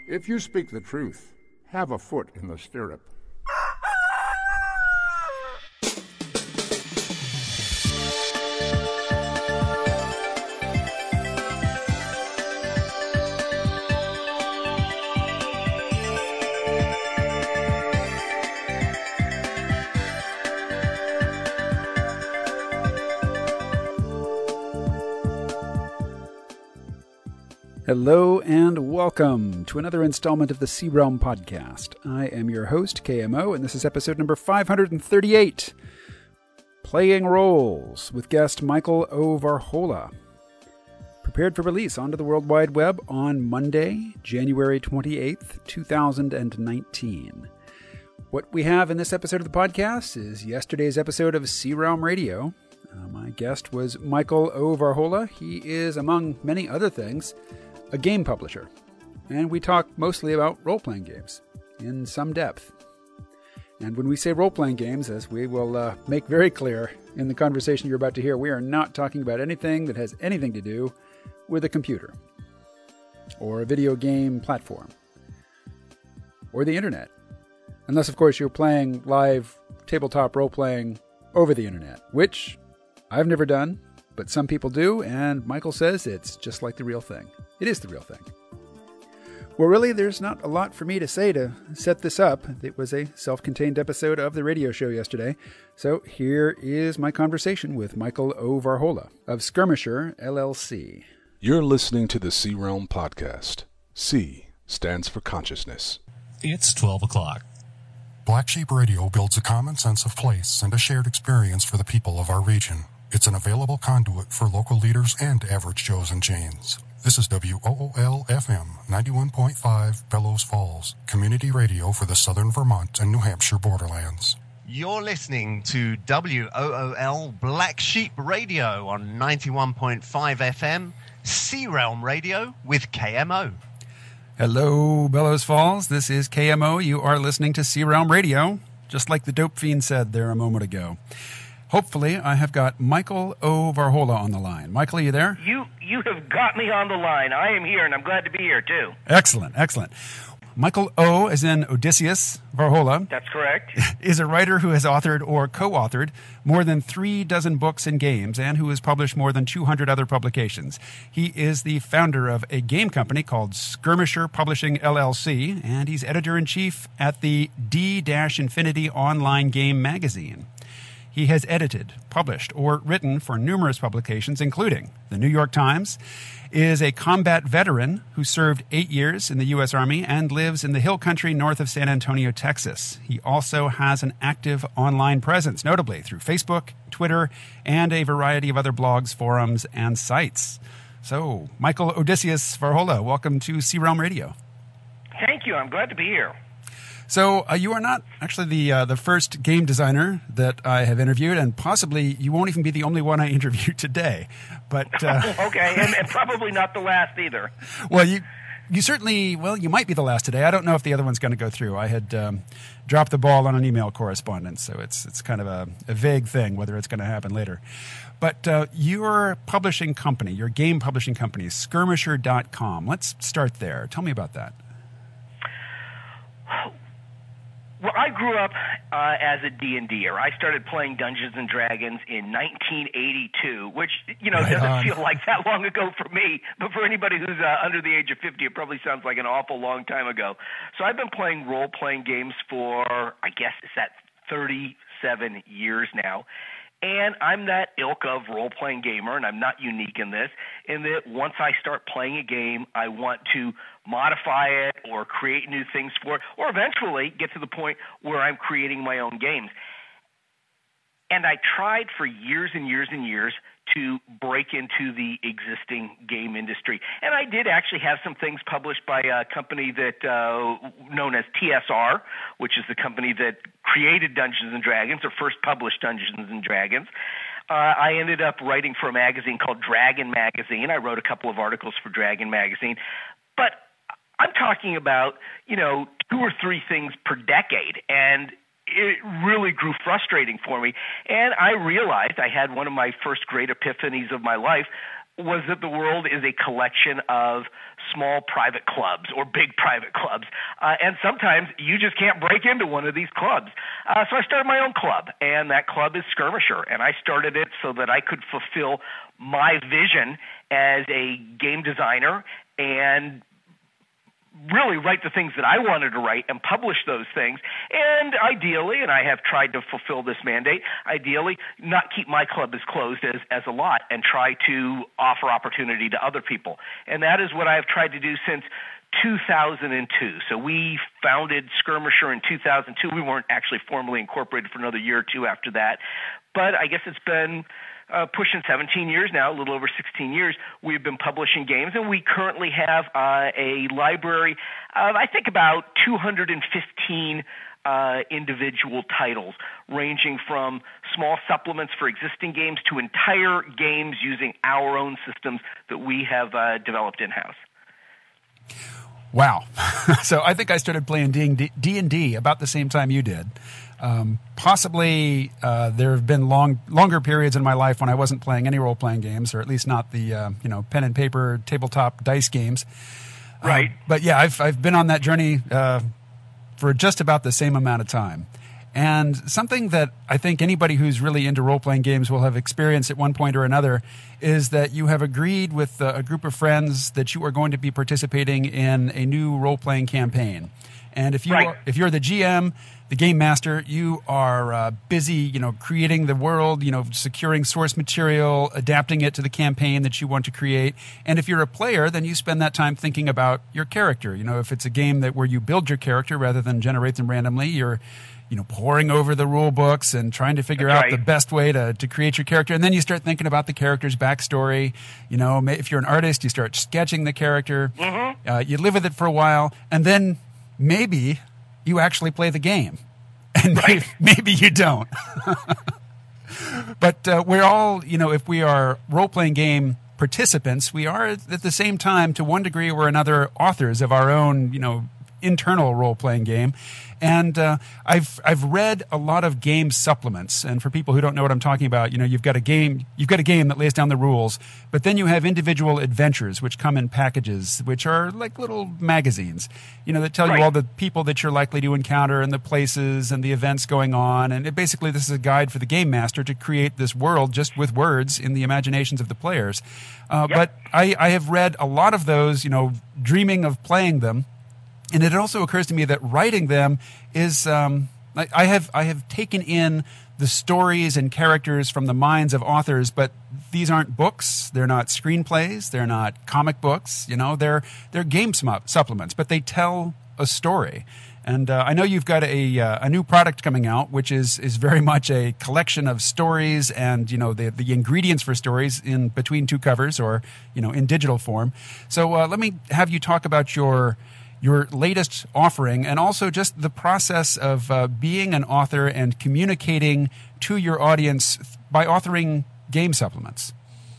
If you speak the truth, have a foot in the stirrup. Hello and welcome to another installment of the Sea Realm Podcast. I am your host, KMO, and this is episode number 538, Playing Roles, with guest Michael O. Varhola. Prepared for release onto the World Wide Web on Monday, January 28th, 2019. What we have in this episode of the podcast is yesterday's episode of Sea Realm Radio. My guest was Michael O. Varhola. He is, among many other things, a game publisher, and we talk mostly about role-playing games in some depth. And when we say role-playing games, as we will make very clear in the conversation you're about to hear, we are not talking about anything that has anything to do with a computer, or a video game platform, or the internet. Unless, of course, you're playing live tabletop role-playing over the internet, which I've never done, but some people do, and Michael says it's just like the real thing. It is the real thing. Well, really, there's not a lot for me to say to set this up. It was a self-contained episode of the radio show yesterday. So here is my conversation with Michael O. Varhola of Skirmisher, LLC. You're listening to the Sea Realm Podcast. C stands for consciousness. It's 12 o'clock. Black Sheep Radio builds a common sense of place and a shared experience for the people of our region. It's an available conduit for local leaders and average Joes and Janes. This is WOOL-FM 91.5 Bellows Falls, community radio for the southern Vermont and New Hampshire borderlands. You're listening to WOOL Black Sheep Radio on 91.5 FM, Sea Realm Radio with KMO. Hello, Bellows Falls. This is KMO. You are listening to Sea Realm Radio, just like the Dope Fiend said there a moment ago. Hopefully, I have got Michael O. Varhola on the line. Michael, are you there? You have got me on the line. I am here, and I'm glad to be here, too. Excellent, excellent. Michael O., as in Odysseus Varhola. That's correct. Is a writer who has authored or co-authored more than 36 books and games and who has published more than 200 other publications. He is the founder of a game company called Skirmisher Publishing, LLC, and he's editor-in-chief at the D-Infinity online game magazine. He has edited, published, or written for numerous publications, including the New York Times, is a combat veteran who served 8 years in the U.S. Army and lives in the Hill Country north of San Antonio, Texas. He also has an active online presence, notably through Facebook, Twitter, and a variety of other blogs, forums, and sites. So, Michael Odysseus Varhola, welcome to Sea Realm Radio. Thank you. I'm glad to be here. So you are not actually the first game designer that I have interviewed, and possibly you won't even be the only one I interview today. But okay, and probably not the last either. Well, you certainly, you might be the last today. I don't know if the other one's going to go through. I had dropped the ball on an email correspondence, so it's kind of a vague thing whether it's going to happen later. But your publishing company, your game publishing company, Skirmisher.com. Let's start there. Tell me about that. Well, I grew up as a D&D-er. I started playing Dungeons & Dragons in 1982, which, doesn't feel like that long ago for me, but for anybody who's under the age of 50, it probably sounds like an awful long time ago. So I've been playing role-playing games for, I guess, it's that 37 years now. And I'm that ilk of role-playing gamer, and I'm not unique in this, in that once I start playing a game, I want to modify it or create new things for it, or eventually get to the point where I'm creating my own games. And I tried for years and years and years to break into the existing game industry. And I did actually have some things published by a company that known as TSR, which is the company that created Dungeons & Dragons, or first published Dungeons & Dragons. I ended up writing for a magazine called Dragon Magazine. I wrote a couple of articles for Dragon Magazine. But I'm talking about, 2 or 3 things per decade, and it really grew frustrating for me. And I realized I had one of my first great epiphanies of my life. was that the world is a collection of small private clubs or big private clubs. And sometimes you just can't break into one of these clubs. So I started my own club, and that club is Skirmisher. And I started it so that I could fulfill my vision as a game designer and really write the things that I wanted to write and publish those things. And ideally, and I have tried to fulfill this mandate, ideally not keep my club as closed as a lot and try to offer opportunity to other people. And that is what I have tried to do since 2002. So we founded Skirmisher in 2002. We weren't actually formally incorporated for another year or two after that. But I guess it's been pushing 17 years now, a little over 16 years, we've been publishing games, and we currently have a library of, I think, about 215 individual titles, ranging from small supplements for existing games to entire games using our own systems that we have developed in-house. Wow. So I think I started playing D&D about the same time you did. Possibly there have been longer periods in my life when I wasn't playing any role-playing games, or at least not the pen and paper tabletop dice games. Right. But yeah, I've been on that journey for just about the same amount of time. And something that I think anybody who's really into role-playing games will have experienced at one point or another is that you have agreed with a group of friends that you are going to be participating in a new role-playing campaign. And if you're the GM, the game master, you are busy, creating the world, securing source material, adapting it to the campaign that you want to create. And if you're a player, then you spend that time thinking about your character. If it's a game where you build your character rather than generate them randomly, you're poring over the rule books and trying to figure out the best way to create your character. And then you start thinking about the character's backstory. If you're an artist, you start sketching the character. Mm-hmm. You live with it for a while, and then maybe you actually play the game. And maybe you don't. But we're all, if we are role-playing game participants, we are at the same time, to one degree or another, authors of our own, internal role-playing game. And I've read a lot of game supplements. And for people who don't know what I'm talking about, you've got a game that lays down the rules, but then you have individual adventures which come in packages, which are like little magazines, that tell you all the people that you're likely to encounter and the places and the events going on. And basically this is a guide for the game master to create this world just with words in the imaginations of the players. But I have read a lot of those, dreaming of playing them. And it also occurs to me that writing them is, I have taken in the stories and characters from the minds of authors, but these aren't books. They're not screenplays. They're not comic books. They're game supplements, but they tell a story. And I know you've got a new product coming out, which is very much a collection of stories and the ingredients for stories in between two covers or in digital form. So let me have you talk about your latest offering, and also just the process of being an author and communicating to your audience by authoring game supplements.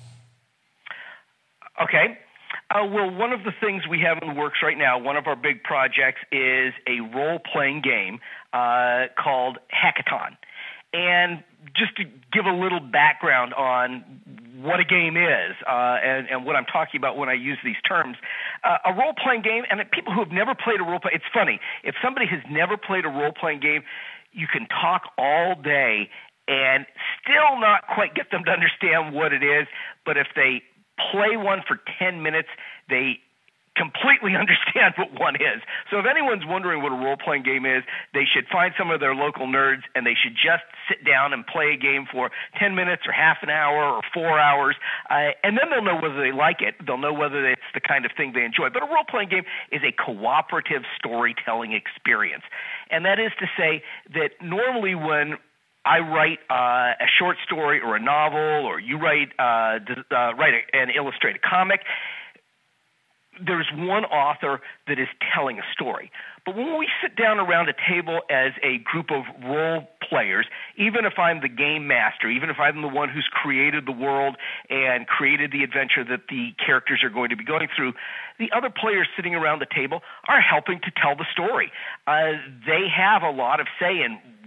Okay. Well, one of the things we have in the works right now, one of our big projects, is a role-playing game called Hackathon. And just to give a little background on what a game is and what I'm talking about when I use these terms, a role-playing game, and people who have never played a role-play, it's funny. If somebody has never played a role-playing game, you can talk all day and still not quite get them to understand what it is, but if they play one for 10 minutes, they completely understand what one is. So if anyone's wondering what a role-playing game is, they should find some of their local nerds, and they should just sit down and play a game for 10 minutes or half an hour or 4 hours, and then they'll know whether they like it. They'll know whether it's the kind of thing they enjoy. But a role-playing game is a cooperative storytelling experience. And that is to say that normally when I write a short story or a novel, or you write and illustrate a comic, there's one author that is telling a story. But when we sit down around a table as a group of role players, even if I'm the game master, even if I'm the one who's created the world and created the adventure that the characters are going to be going through, the other players sitting around the table are helping to tell the story. They have a lot of say in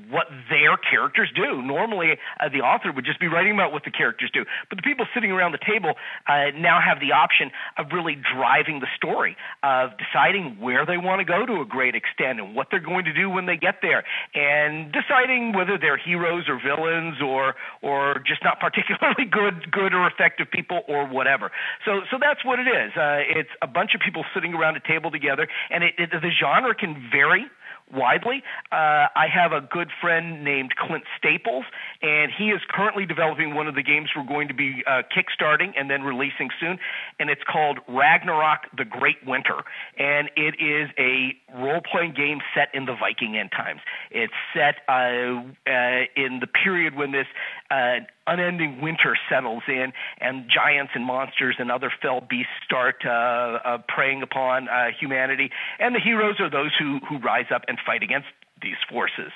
what their characters do. Normally, the author would just be writing about what the characters do. But the people sitting around the table now have the option of really driving the story, of deciding where they want to go to a great extent and what they're going to do when they get there, and deciding whether they're heroes or villains or just not particularly good or effective people or whatever. So that's what it is. It's a bunch of people sitting around a table together, and the genre can vary widely. I have a good friend named Clint Staples, and he is currently developing one of the games we're going to be kickstarting and then releasing soon, and it's called Ragnarok: The Great Winter, and it is a role-playing game set in the Viking end times. It's set in the period when this unending winter settles in, and giants and monsters and other fell beasts start preying upon humanity, and the heroes are those who rise up and fight against these forces.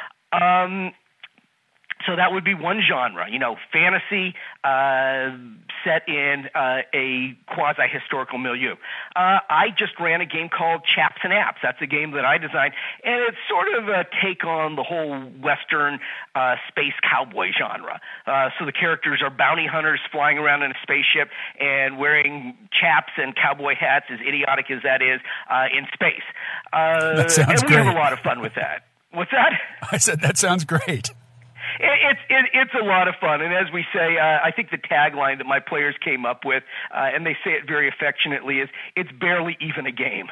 So that would be one genre, fantasy set in a quasi-historical milieu. I just ran a game called Chaps and Apps. That's a game that I designed, and it's sort of a take on the whole Western space cowboy genre. So the characters are bounty hunters flying around in a spaceship and wearing chaps and cowboy hats, as idiotic as that is, in space. That sounds and we great. have a lot of fun with that. What's that? I said that sounds great. It's a lot of fun, and as we say, I think the tagline that my players came up with, and they say it very affectionately, is "It's barely even a game."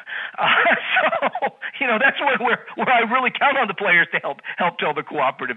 So that's where I really count on the players to help tell the cooperative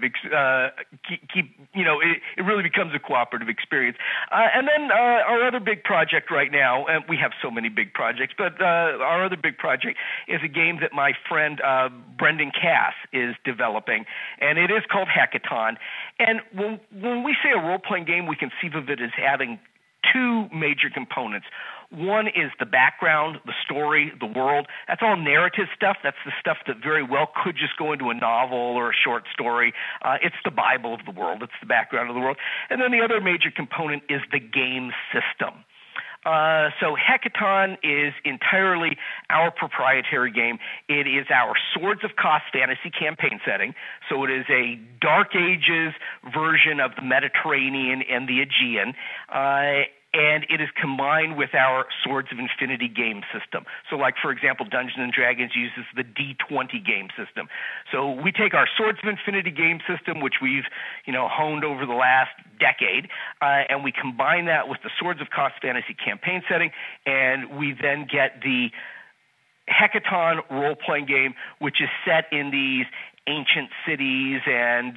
it really becomes a cooperative experience. And then our other big project right now, and we have so many big projects, but our other big project is a game that my friend Brendan Cass is developing, and it is called Hackathon. And when we say a role-playing game, we conceive of it as having two major components. One is the background, the story, the world. That's all narrative stuff. That's the stuff that very well could just go into a novel or a short story. It's the Bible of the world. It's the background of the world. And then the other major component is the game system. So Hackathon is entirely our proprietary game. It is our Swords of Kos fantasy campaign setting. So it is a Dark Ages version of the Mediterranean and the Aegean. And it is combined with our Swords of Infinity game system. So like, for example, Dungeons & Dragons uses the D20 game system. So we take our Swords of Infinity game system, which we've honed over the last decade, and we combine that with the Swords of Kos fantasy campaign setting, and we then get the Hackathon role-playing game, which is set in these ancient cities and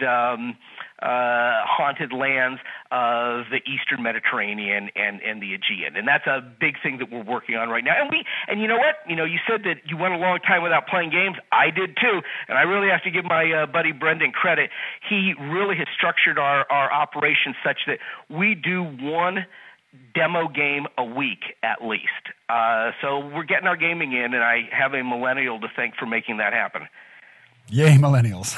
haunted lands of the Eastern Mediterranean and the Aegean. And that's a big thing that we're working on right now. And you know what? You said that you went a long time without playing games. I did too. And I really have to give my buddy Brendan credit. He really has structured our operation such that we do one demo game a week at least. So we're getting our gaming in, and I have a millennial to thank for making that happen. Yay, millennials.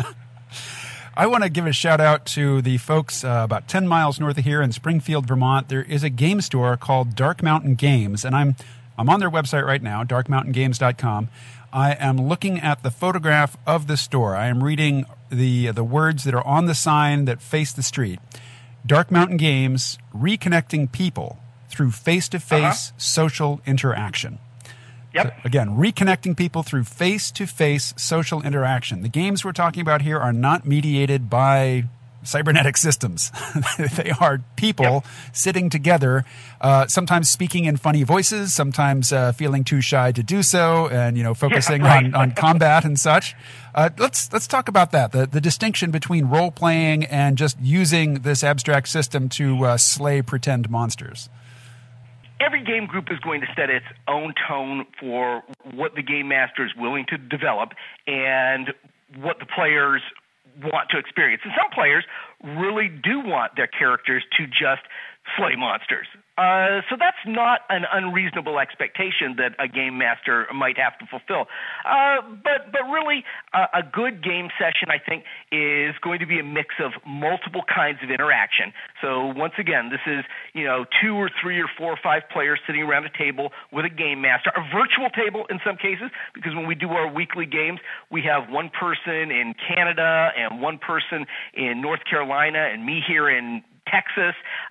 I want to give a shout out to the folks about 10 miles north of here in Springfield, Vermont. There is a game store called Dark Mountain Games, and I'm on their website right now, darkmountaingames.com. I am looking at the photograph of the store. I am reading the words that are on the sign that face the street. Dark Mountain Games, reconnecting people through face-to-face social interaction. Yep. So, again, reconnecting people through face-to-face social interaction. The games we're talking about here are not mediated by cybernetic systems. They are people sitting together, sometimes speaking in funny voices, sometimes feeling too shy to do so, and focusing on combat and such. Let's talk about that. The distinction between role playing and just using this abstract system to slay pretend monsters. Every game group is going to set its own tone for what the game master is willing to develop and what the players want to experience. And some players really do want their characters to just slay monsters. So that's not an unreasonable expectation that a game master might have to fulfill. But really, a good game session, I think, is going to be a mix of multiple kinds of interaction. So once again, this is 2 or 3 or 4 or 5 players sitting around a table with a game master, a virtual table in some cases, because when we do our weekly games, we have one person in Canada and one person in North Carolina and me here in Texas,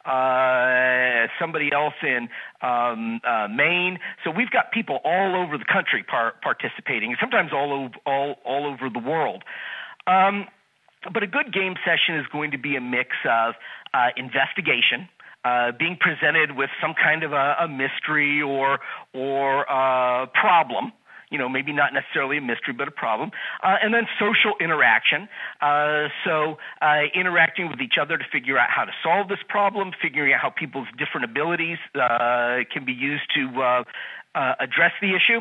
somebody else in Maine. So we've got people all over the country participating, sometimes all over the world. But a good game session is going to be a mix of investigation, being presented with some kind of a mystery or problem. Maybe not necessarily a mystery, but a problem. And then social interaction. So interacting with each other to figure out how to solve this problem, figuring out how people's different abilities can be used to address the issue.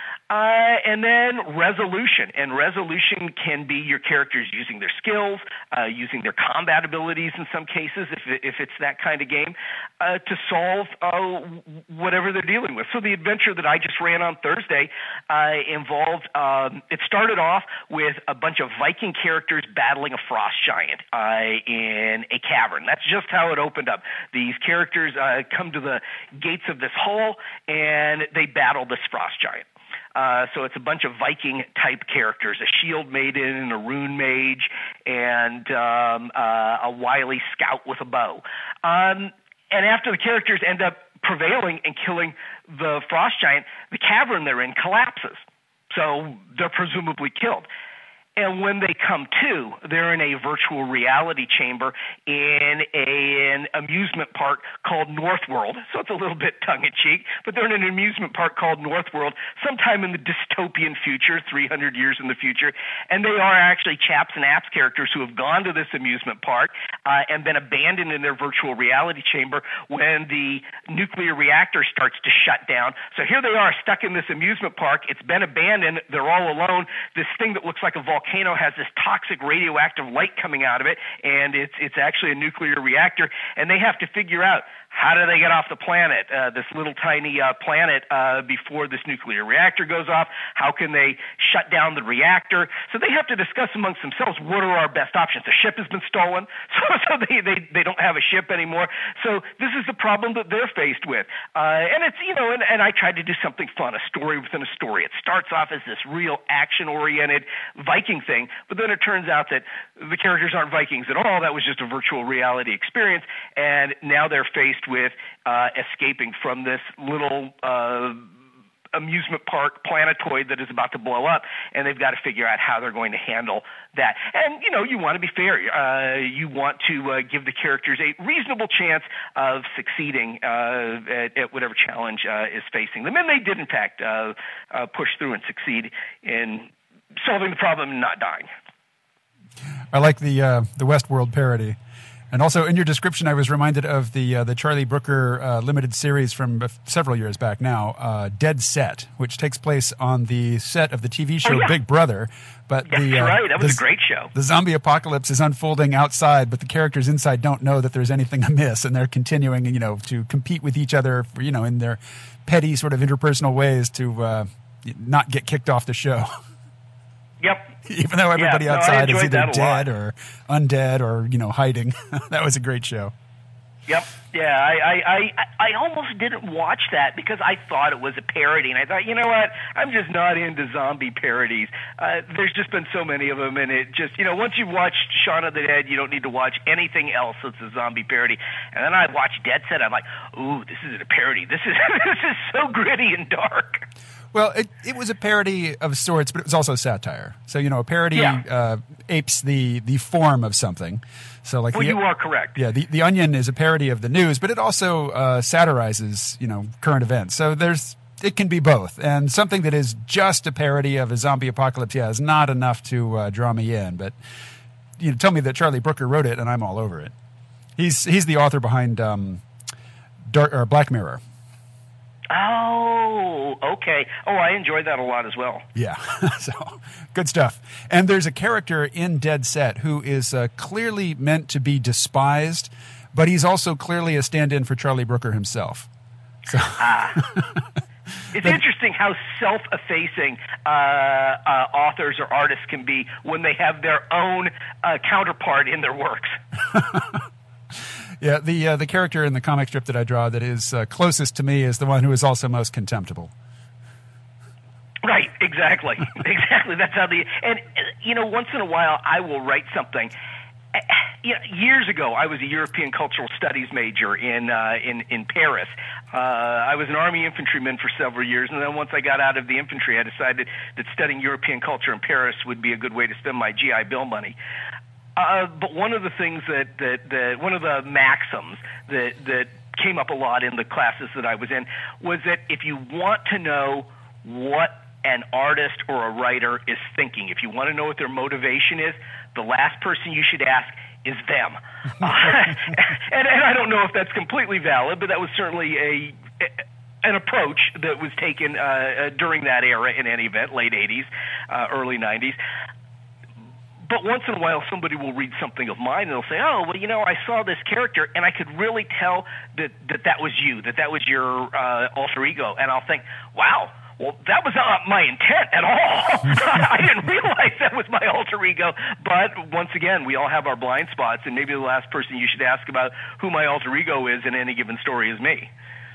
And then resolution. And resolution can be your characters using their skills, using their combat abilities in some cases, if it's that kind of game, to solve whatever they're dealing with. So the adventure that I just ran on Thursday involved, it started off with a bunch of Viking characters battling a frost giant in a cavern. That's just how it opened up. These characters come to the gates of this hall, and they battle this frost giant. So it's a bunch of Viking-type characters, a shield maiden, a rune mage, and a wily scout with a bow. And after the characters end up prevailing and killing the frost giant, the cavern they're in collapses. So they're presumably killed. And when they come to, they're in a virtual reality chamber in an amusement park called Northworld. So it's a little bit tongue-in-cheek, but they're in an amusement park called Northworld sometime in the dystopian future, 300 years in the future. And they are actually chaps and apps characters who have gone to this amusement park and been abandoned in their virtual reality chamber when the nuclear reactor starts to shut down. So here they are stuck in this amusement park. It's been abandoned. They're all alone. This thing that looks like a volcano has this toxic radioactive light coming out of it, and it's actually a nuclear reactor, and they have to figure out how do they get off the planet, this little tiny planet, before this nuclear reactor goes off? How can they shut down the reactor? So they have to discuss amongst themselves what are our best options. The ship has been stolen, so they don't have a ship anymore. So this is the problem that they're faced with. And it's, and I tried to do something fun, a story within a story. It starts off as this real action-oriented Viking thing, but then it turns out that the characters aren't Vikings at all. That was just a virtual reality experience, and now they're faced with escaping from this little amusement park planetoid that is about to blow up, and they've got to figure out how they're going to handle that. And, you want to be fair. You want to give the characters a reasonable chance of succeeding at whatever challenge is facing them. And they did, in fact, push through and succeed in solving the problem and not dying. I like the Westworld parody. And also, in your description, I was reminded of the Charlie Brooker limited series from several years back now, Dead Set, which takes place on the set of the TV show Big Brother. But that's right. That was a great show. The zombie apocalypse is unfolding outside, but the characters inside don't know that there's anything amiss, and they're continuing, to compete with each other, for, in their petty sort of interpersonal ways to not get kicked off the show. Yep. Even though everybody outside is either dead or undead or, hiding. That was a great show. Yep. Yeah, I almost didn't watch that because I thought it was a parody, and I thought, you know what, I'm just not into zombie parodies. There's just been so many of them, and it just, once you've watched Shaun of the Dead, you don't need to watch anything else that's a zombie parody. And then I watched Dead Set, I'm like, ooh, this isn't a parody. This is so gritty and dark. Well, it was a parody of sorts, but it was also satire. So, a parody apes the form of something. So, like, you are correct. Yeah, the Onion is a parody of the news, but it also satirizes, current events. So it can be both. And something that is just a parody of a zombie apocalypse, is not enough to draw me in. But tell me that Charlie Brooker wrote it, and I'm all over it. He's the author behind Black Mirror. Oh, okay. Oh, I enjoyed that a lot as well. Yeah, so good stuff. And there's a character in Dead Set who is clearly meant to be despised but he's also clearly a stand-in for Charlie Brooker himself. So. It's interesting how self-effacing authors or artists can be when they have their own counterpart in their works. Yeah, the character in the comic strip that I draw that is closest to me is the one who is also most contemptible. Right, exactly. Exactly. That's how once in a while I will write something. Years ago, I was a European Cultural Studies major in Paris. I was an Army infantryman for several years, and then once I got out of the infantry, I decided that studying European culture in Paris would be a good way to spend my GI Bill money. But one of the things that one of the maxims that came up a lot in the classes that I was in was that if you want to know what an artist or a writer is thinking, if you want to know what their motivation is, the last person you should ask is them. And I don't know if that's completely valid, but that was certainly an approach that was taken during that era in any event, late 80s, early 90s. But once in a while, somebody will read something of mine, and they'll say, oh, well, I saw this character, and I could really tell that was you, that was your alter ego. And I'll think, wow, well, that was not my intent at all. I didn't realize that was my alter ego. But once again, we all have our blind spots, and maybe the last person you should ask about who my alter ego is in any given story is me.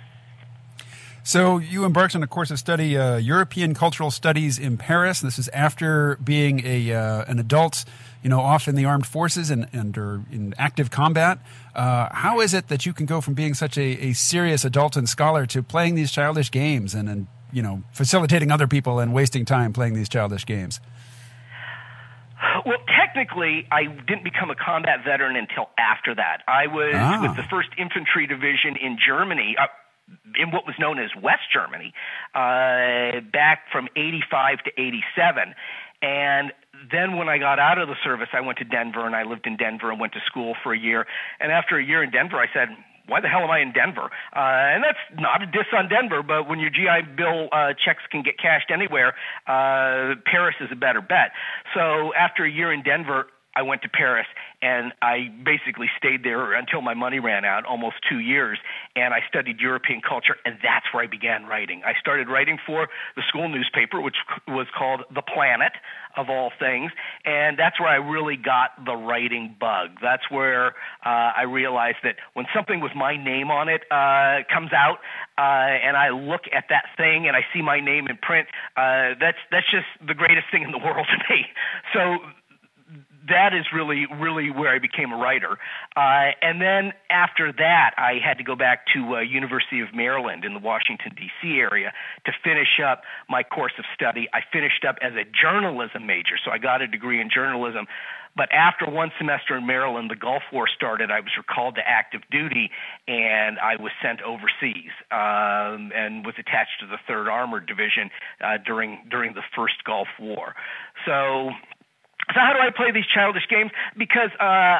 So you embarked on a course of study, European Cultural Studies in Paris. This is after being an adult, off in the armed forces and or in active combat. How is it that you can go from being such a serious adult and scholar to playing these childish games and facilitating other people and wasting time playing these childish games? Well, technically, I didn't become a combat veteran until after that. I was with the 1st Infantry Division in Germany, in what was known as West Germany, back from 85 to 87. And then when I got out of the service, I went to Denver, and I lived in Denver and went to school for a year. And after a year in Denver, I said, why the hell am I in Denver? And that's not a diss on Denver, but when your GI Bill checks can get cashed anywhere, Paris is a better bet. So after a year in Denver, I went to Paris, and I basically stayed there until my money ran out, almost 2 years, and I studied European culture, and that's where I began writing. I started writing for the school newspaper, which was called The Planet, of all things, and that's where I really got the writing bug. That's where I realized that when something with my name on it comes out, and I look at that thing and I see my name in print, that's just the greatest thing in the world to me. So that is really, really where I became a writer. And then after that, I had to go back to University of Maryland in the Washington, D.C. area to finish up my course of study. I finished up as a journalism major, so I got a degree in journalism. But after one semester in Maryland, the Gulf War started. I was recalled to active duty, and I was sent overseas and was attached to the 3rd Armored Division during the first Gulf War. So how do I play these childish games? Because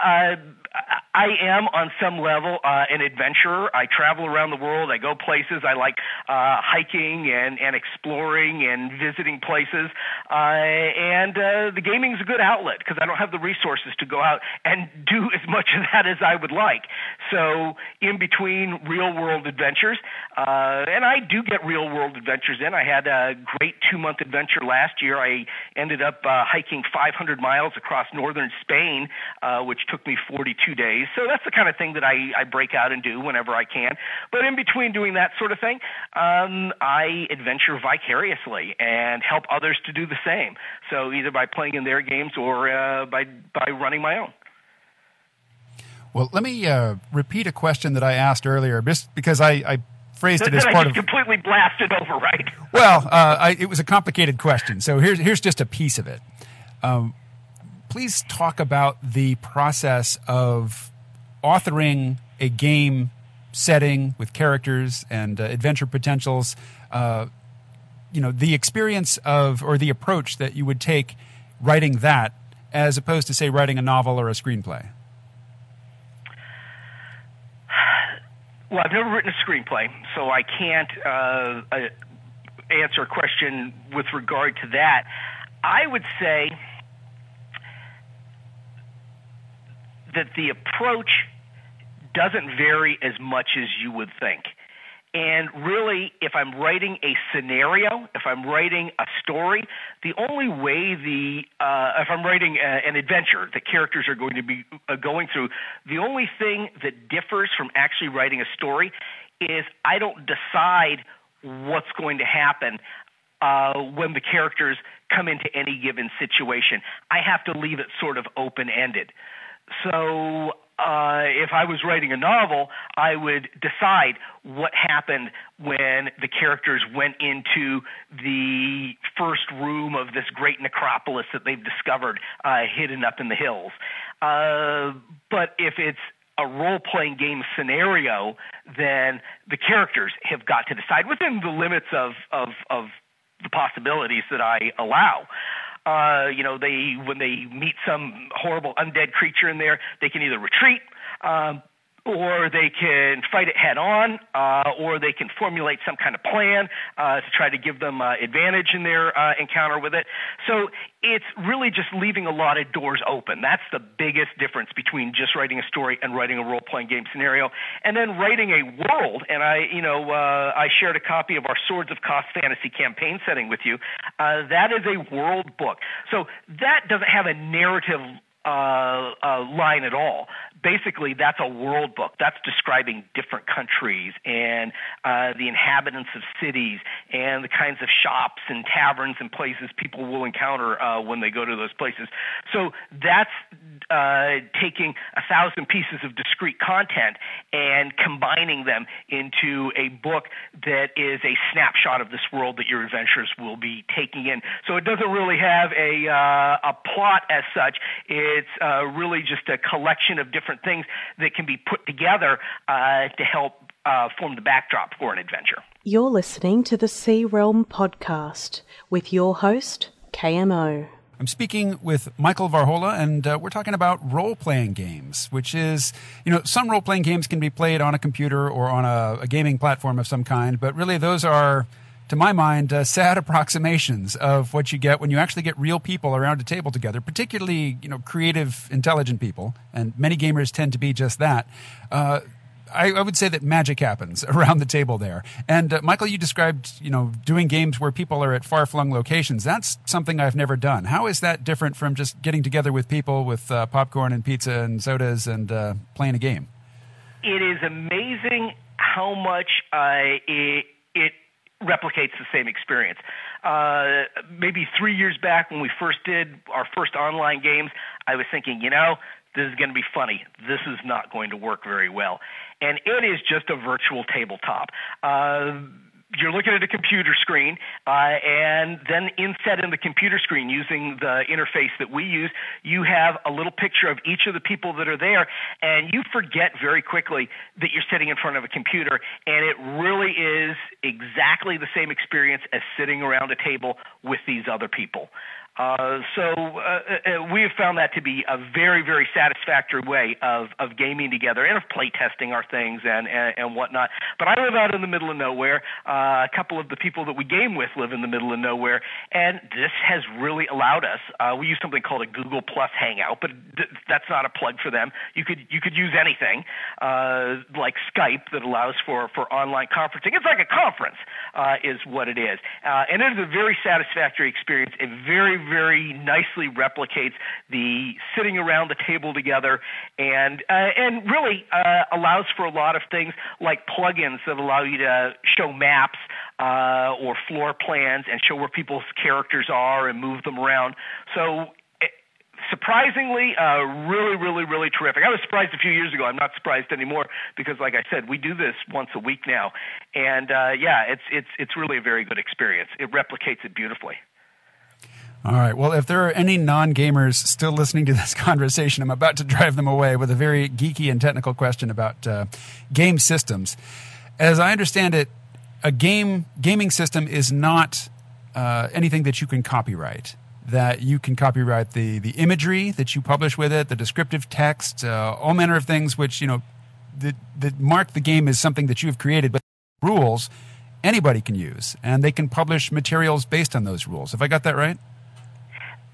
I am, on some level, an adventurer. I travel around the world. I go places. I like hiking and exploring and visiting places. And the gaming is a good outlet because I don't have the resources to go out and do as much of that as I would like. So in between real-world adventures, and I do get real-world adventures in. I had a great 2-month adventure last year. I ended up hiking 500 miles across northern Spain, which took me 42 days. So that's the kind of thing that I break out and do whenever I can. But in between doing that sort of thing, I adventure vicariously and help others to do the same. So either by playing in their games or by running my own. Well, let me repeat a question that I asked earlier, just because I phrased it as part of... completely blasted over, right? Well, it was a complicated question, so here's just a piece of it. Please talk about the process of authoring a game setting with characters and adventure potentials, the experience of, or the approach that you would take writing that as opposed to, say, writing a novel or a screenplay. Well, I've never written a screenplay, so I can't answer a question with regard to that. I would say that the approach doesn't vary as much as you would think. And really, if I'm writing a scenario, if I'm writing a story, the only way if I'm writing an adventure that characters are going to be going through, the only thing that differs from actually writing a story is I don't decide what's going to happen when the characters come into any given situation. I have to leave it sort of open-ended. So if I was writing a novel, I would decide what happened when the characters went into the first room of this great necropolis that they've discovered hidden up in the hills. But if it's a role-playing game scenario, then the characters have got to decide within the limits of the possibilities that I allow. When they meet some horrible undead creature in there, they can either retreat, or they can fight it head on, or they can formulate some kind of plan to try to give them advantage in their encounter with it. So it's really just leaving a lot of doors open. That's the biggest difference between just writing a story and writing a role-playing game scenario. And then writing a world, and I shared a copy of our Swords of Koth fantasy campaign setting with you. That is a world book. So that doesn't have a narrative line at all. Basically, that's a world book. That's describing different countries and the inhabitants of cities and the kinds of shops and taverns and places people will encounter when they go to those places. So that's taking 1,000 pieces of discrete content and combining them into a book that is a snapshot of this world that your adventurers will be taking in. So it doesn't really have a plot as such. It's really just a collection of different things that can be put together to help form the backdrop for an adventure. You're listening to the Sea Realm Podcast with your host, KMO. I'm speaking with Michael Varhola, and we're talking about role-playing games, which is, some role-playing games can be played on a computer or on a gaming platform of some kind, but really those are, to my mind, sad approximations of what you get when you actually get real people around a table together, particularly, creative, intelligent people, and many gamers tend to be just that. I would say that magic happens around the table there. And Michael, you described, doing games where people are at far-flung locations. That's something I've never done. How is that different from just getting together with people with popcorn and pizza and sodas and playing a game? It is amazing how much it replicates the same experience. Maybe 3 years back when we first did our first online games, I was thinking, this is going to be funny. This is not going to work very well. And it is just a virtual tabletop. You're looking at a computer screen, and then inset in the computer screen using the interface that we use, you have a little picture of each of the people that are there, and you forget very quickly that you're sitting in front of a computer, and it really is exactly the same experience as sitting around a table with these other people. We have found that to be a very, very satisfactory way of gaming together and of play testing our things and whatnot. But I live out in the middle of nowhere. A couple of the people that we game with live in the middle of nowhere, and this has really allowed us. We use something called a Google Plus Hangout, but that's not a plug for them. You could use anything like Skype that allows for online conferencing. It's like a conference is what it is, and it is a very satisfactory experience. It very, very nicely replicates the sitting around the table together, and really allows for a lot of things like plugins that allow you to show maps or floor plans and show where people's characters are and move them around. So surprisingly, really, really, really terrific. I was surprised a few years ago. I'm not surprised anymore because, like I said, we do this once a week now, and it's really a very good experience. It replicates it beautifully. All right. Well, if there are any non-gamers still listening to this conversation, I'm about to drive them away with a very geeky and technical question about game systems. As I understand it, a gaming system is not anything that you can copyright. That you can copyright the imagery that you publish with it, the descriptive text, all manner of things which, that mark the game as something that you have created, but rules anybody can use, and they can publish materials based on those rules. Have I got that right?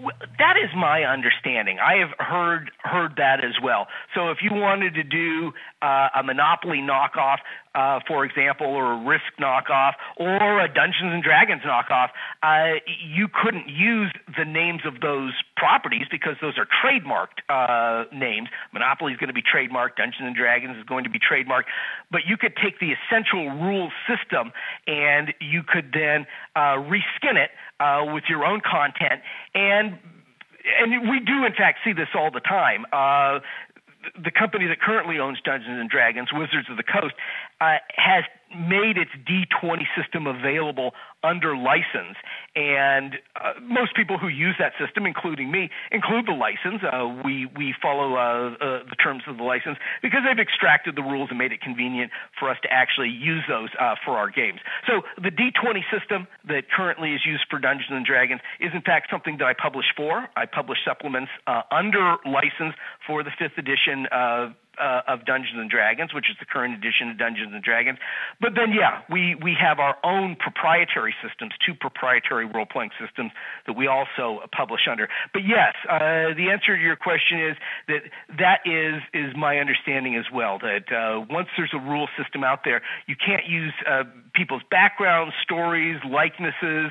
That is my understanding. I have heard that as well. So if you wanted to do a Monopoly knockoff, for example, or a Risk knockoff, or a Dungeons and Dragons knockoff, you couldn't use the names of those properties because those are trademarked names. Monopoly is going to be trademarked. Dungeons and Dragons is going to be trademarked. But you could take the essential rules system and you could then reskin it with your own content. And we do, in fact, see this all the time. The company that currently owns Dungeons & Dragons, Wizards of the Coast, has made its D20 system available under license. And most people who use that system, including me, include the license. We follow the terms of the license because they've extracted the rules and made it convenient for us to actually use those for our games. So the D20 system that currently is used for Dungeons & Dragons is, in fact, something that I publish for. I publish supplements under license for the 5th edition of Dungeons & Dragons, which is the current edition of Dungeons & Dragons. But then, we have our own proprietary systems, 2 proprietary role-playing systems that we also publish under. But yes, the answer to your question is that is my understanding as well, that once there's a rule system out there, you can't use people's backgrounds, stories, likenesses,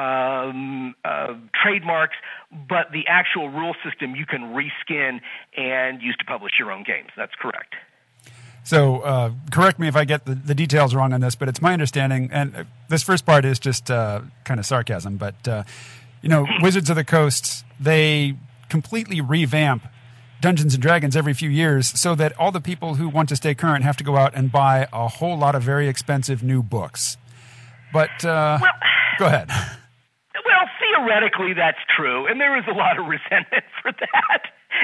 trademarks, but the actual rule system you can reskin and use to publish your own games. That's correct. So correct me if I get the details wrong on this, but it's my understanding, and this first part is just kind of sarcasm, but, Wizards of the Coast, they completely revamp Dungeons & Dragons every few years so that all the people who want to stay current have to go out and buy a whole lot of very expensive new books. But go ahead. Well, theoretically, that's true, and there is a lot of resentment for that.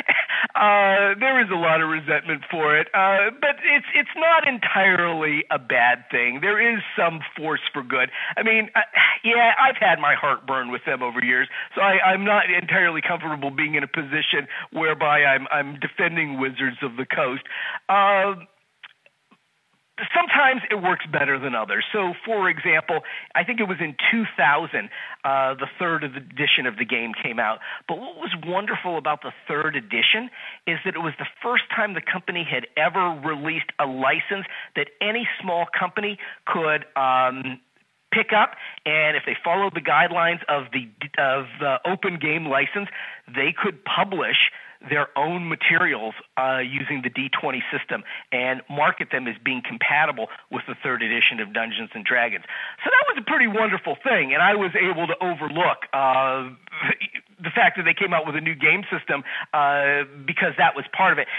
There is a lot of resentment for it, but it's not entirely a bad thing. There is some force for good. I mean, I've had my heart burned with them over years, so I'm not entirely comfortable being in a position whereby I'm defending Wizards of the Coast. Sometimes it works better than others. So, for example, I think it was in 2000, the 3rd edition of the game came out. But what was wonderful about the 3rd edition is that it was the first time the company had ever released a license that any small company could pick up, and if they followed the guidelines of the open game license, they could publish their own materials using the D20 system and market them as being compatible with the 3rd edition of Dungeons & Dragons. So that was a pretty wonderful thing, and I was able to overlook the fact that they came out with a new game system because that was part of it.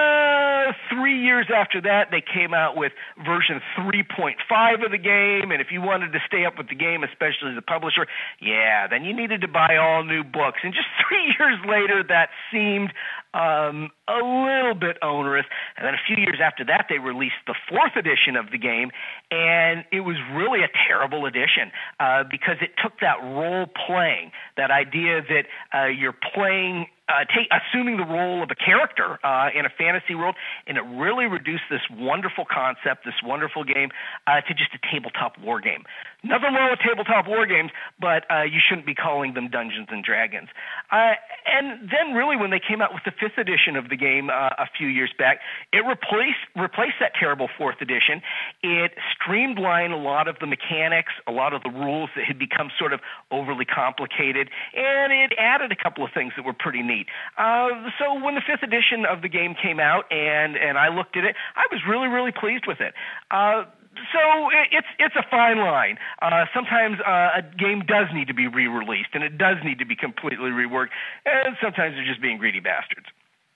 3 years after that, they came out with version 3.5 of the game, and if you wanted to stay up with the game, especially as a publisher, then you needed to buy all new books. And just 3 years later, that seemed a little bit onerous. And then a few years after that, they released the 4th edition of the game, and it was really a terrible edition because it took that role-playing, that idea that you're playing assuming the role of a character in a fantasy world, and it really reduced this wonderful concept, this wonderful game, to just a tabletop war game. Nothing wrong with tabletop war games, but you shouldn't be calling them Dungeons and Dragons. And then really when they came out with the 5th edition of the game a few years back, it replaced that terrible 4th edition. It streamlined a lot of the mechanics, a lot of the rules that had become sort of overly complicated, and it added a couple of things that were pretty neat. So when the 5th edition of the game came out and I looked at it, I was really, really pleased with it. So it's a fine line. Sometimes a game does need to be re-released, and it does need to be completely reworked, and sometimes they're just being greedy bastards.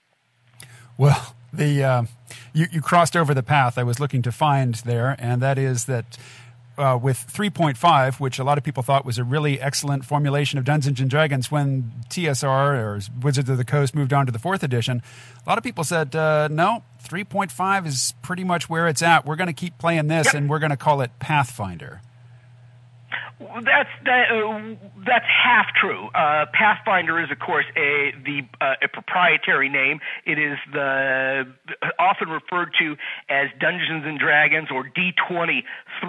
Well, you crossed over the path I was looking to find there, and that is that with 3.5, which a lot of people thought was a really excellent formulation of Dungeons & Dragons, when TSR, or Wizards of the Coast, moved on to the 4th edition, a lot of people said, no, 3.5 is pretty much where it's at. We're going to keep playing this, and we're going to call it Pathfinder. That's half true. Pathfinder is, of course, a proprietary name. It is often referred to as Dungeons and Dragons or D20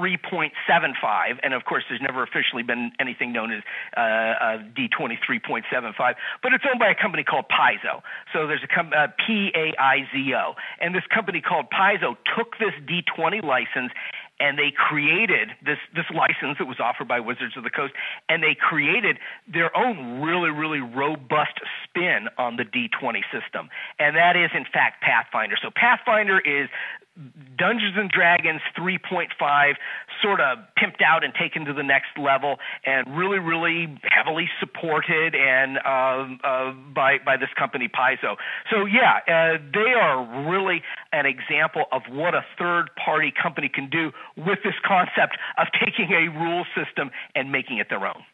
3.75, and of course, there's never officially been anything known as D20 3.75. But it's owned by a company called Paizo. So there's a Paizo, and this company called Paizo took this D20 license. And they created this license that was offered by Wizards of the Coast, and they created their own really, really robust spin on the D20 system. And that is, in fact, Pathfinder. So Pathfinder is Dungeons & Dragons 3.5, sort of pimped out and taken to the next level, and really, really heavily supported and by this company, Paizo. So, yeah, they are really an example of what a third-party company can do with this concept of taking a rule system and making it their own.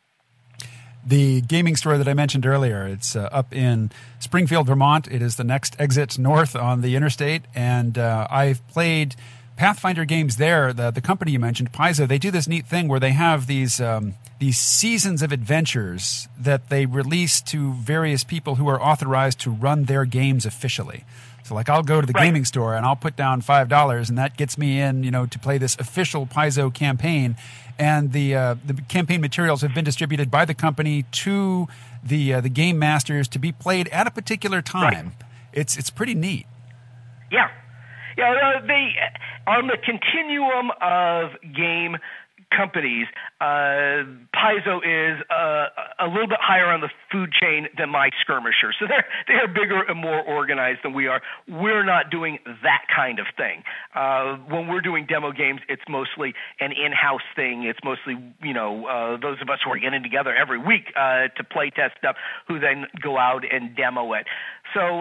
The gaming store that I mentioned earlier, it's up in Springfield, Vermont. It is the next exit north on the interstate, and I've played Pathfinder games there. The company you mentioned, Paizo, they do this neat thing where they have these seasons of adventures that they release to various people who are authorized to run their games officially. So, like, I'll go to the gaming store and I'll put down $5, and that gets me in, to play this official Paizo campaign. And the campaign materials have been distributed by the company to the game masters to be played at a particular time. Right. It's pretty neat. Yeah. They on the continuum of game companies, Paizo is a little bit higher on the food chain than my Skirmisher. So they're bigger and more organized than we are. We're not doing that kind of thing. When we're doing demo games, it's mostly an in-house thing. It's mostly, those of us who are getting together every week to play test stuff, who then go out and demo it. So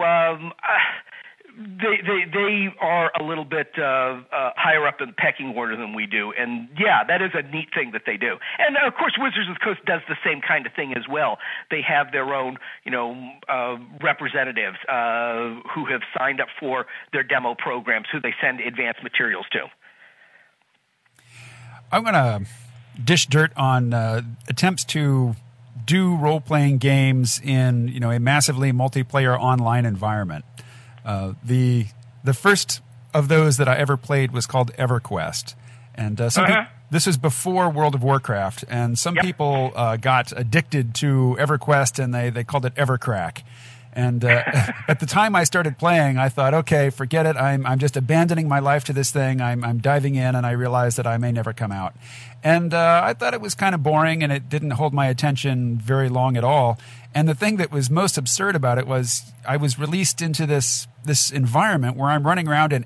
They are a little bit higher up in the pecking order than we do, and yeah, that is a neat thing that they do. And of course, Wizards of the Coast does the same kind of thing as well. They have their own, representatives who have signed up for their demo programs, who they send advanced materials to. I'm going to dish dirt on attempts to do role-playing games in, a massively multiplayer online environment. The first of those that I ever played was called EverQuest, and this was before World of Warcraft, and some people got addicted to EverQuest, and they called it Evercrack. And at the time I started playing, I thought, okay, forget it. I'm just abandoning my life to this thing. I'm diving in, and I realized that I may never come out. And I thought it was kind of boring, and it didn't hold my attention very long at all. And the thing that was most absurd about it was I was released into this environment where I'm running around, and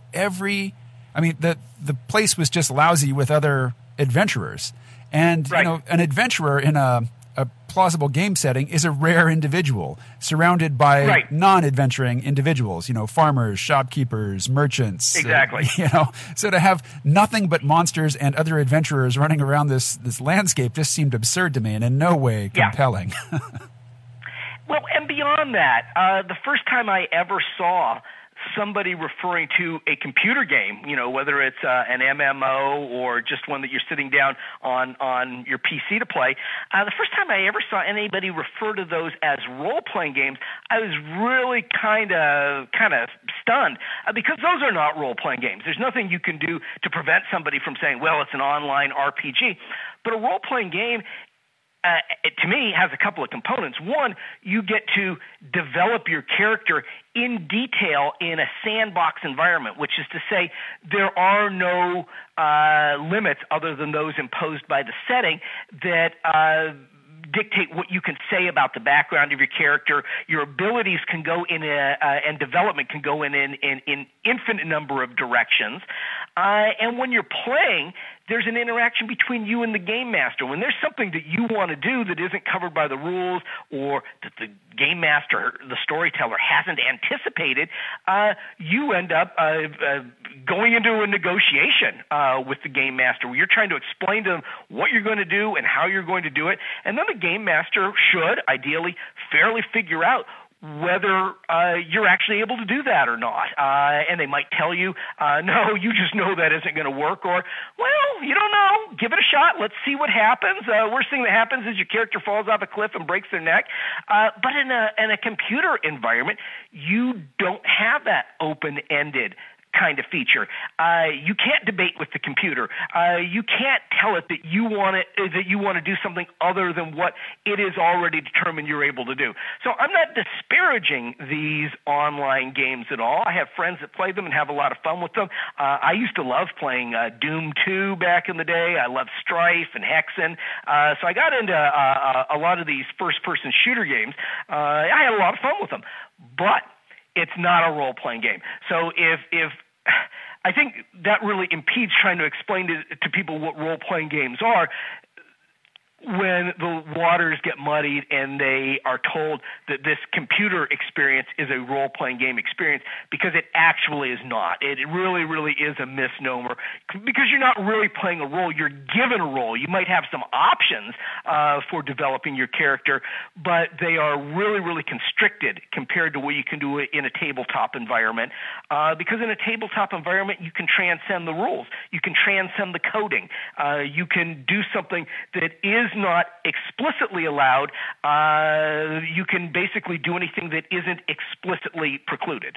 the place was just lousy with other adventurers. And, an adventurer in a plausible game setting is a rare individual surrounded by non-adventuring individuals, farmers, shopkeepers, merchants. Exactly. So to have nothing but monsters and other adventurers running around this landscape just seemed absurd to me and in no way compelling. Well, and beyond that, the first time I ever saw somebody referring to a computer game, whether it's an MMO or just one that you're sitting down on your PC to play, the first time I ever saw anybody refer to those as role-playing games, I was really kind of stunned because those are not role-playing games. There's nothing you can do to prevent somebody from saying, well, it's an online RPG. But a role-playing game, it, to me, has a couple of components. One, you get to develop your character in detail in a sandbox environment, which is to say there are no limits other than those imposed by the setting that dictate what you can say about the background of your character. Your abilities can go in and development can go in infinite number of directions. And when you're playing, there's an interaction between you and the game master. When there's something that you want to do that isn't covered by the rules or that the game master, the storyteller, hasn't anticipated, you end up going into a negotiation with the game master where you're trying to explain to them what you're going to do and how you're going to do it. And then the game master should, ideally, fairly figure out whether you're actually able to do that or not. And they might tell you, no, you just know that isn't going to work, or, well, you don't know, give it a shot, let's see what happens. Worst thing that happens is your character falls off a cliff and breaks their neck. But in a computer environment, you don't have that open-ended kind of feature. You can't debate with the computer. You can't tell it that you want to do something other than what it is already determined you're able to do. So I'm not disparaging these online games at all. I have friends that play them and have a lot of fun with them. I used to love playing Doom 2 back in the day. I loved Strife and Hexen. So I got into a lot of these first-person shooter games. I had a lot of fun with them. But it's not a role-playing game. So if I think that really impedes trying to explain to people what role-playing games are. When the waters get muddied and they are told that this computer experience is a role-playing game experience, because it actually is not. It really, really is a misnomer, because you're not really playing a role. You're given a role. You might have some options for developing your character, but they are really, really constricted compared to what you can do in a tabletop environment, because in a tabletop environment, you can transcend the rules. You can transcend the coding. You can do something that is not explicitly allowed. You can basically do anything that isn't explicitly precluded.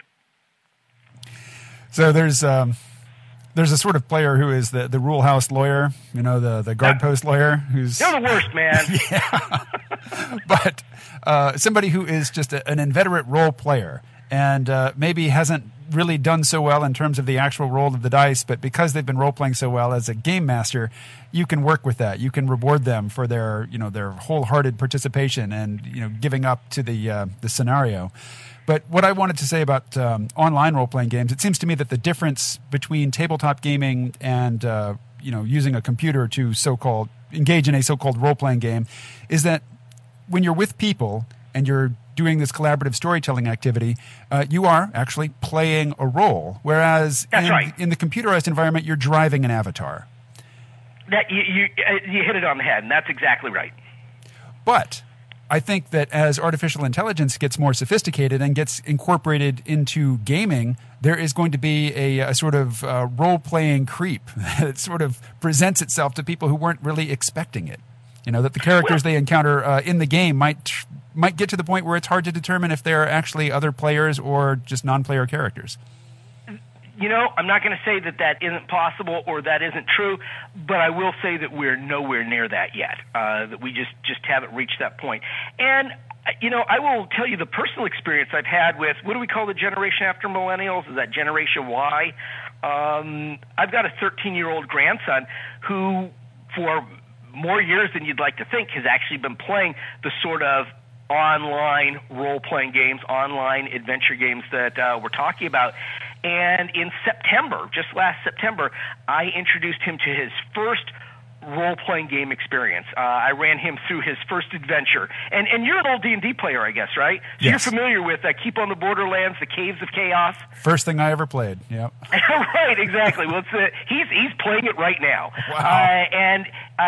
So there's a sort of player who is the rule house lawyer, the guard post lawyer who's... You're the worst, man. Yeah. But somebody who is just an inveterate role player and maybe hasn't really done so well in terms of the actual roll of the dice, but because they've been role-playing so well as a game master, you can work with that. You can reward them for their wholehearted participation and, giving up to the scenario. But what I wanted to say about online role-playing games, it seems to me that the difference between tabletop gaming and, using a computer to so-called engage in a so-called role-playing game is that when you're with people and you're doing this collaborative storytelling activity, you are actually playing a role. Whereas in the computerized environment, you're driving an avatar. That you hit it on the head, and that's exactly right. But I think that as artificial intelligence gets more sophisticated and gets incorporated into gaming, there is going to be a sort of role-playing creep that sort of presents itself to people who weren't really expecting it. That the characters they encounter in the game might get to the point where it's hard to determine if they're actually other players or just non-player characters. I'm not going to say that isn't possible or that isn't true, but I will say that we're nowhere near that yet, that we just haven't reached that point. And, I will tell you the personal experience I've had with, what do we call the generation after millennials? Is that Generation Y? I've got a 13-year-old grandson who, for more years than you'd like to think, has actually been playing the sort of online role-playing games, online adventure games that we're talking about. And in September, just last September, I introduced him to his first role-playing game experience. I ran him through his first adventure. And you're an old D&D player, I guess, right? So yes. You're familiar with Keep on the Borderlands, the Caves of Chaos? First thing I ever played, yep. Right, exactly. Well, he's playing it right now. Wow. And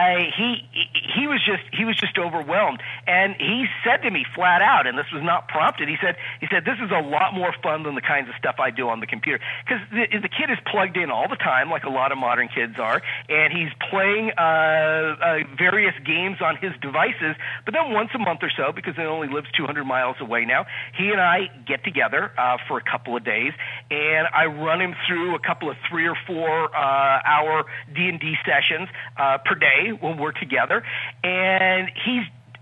he was just overwhelmed. And he said to me flat out, and this was not prompted, he said, this is a lot more fun than the kinds of stuff I do on the computer. Because the kid is plugged in all the time, like a lot of modern kids are, and he's playing various games on his devices, but then once a month or so, because he only lives 200 miles away now, he and I get together for a couple of days, and I run him through a couple of 3 or 4 hour D&D sessions per day when we're together, and he's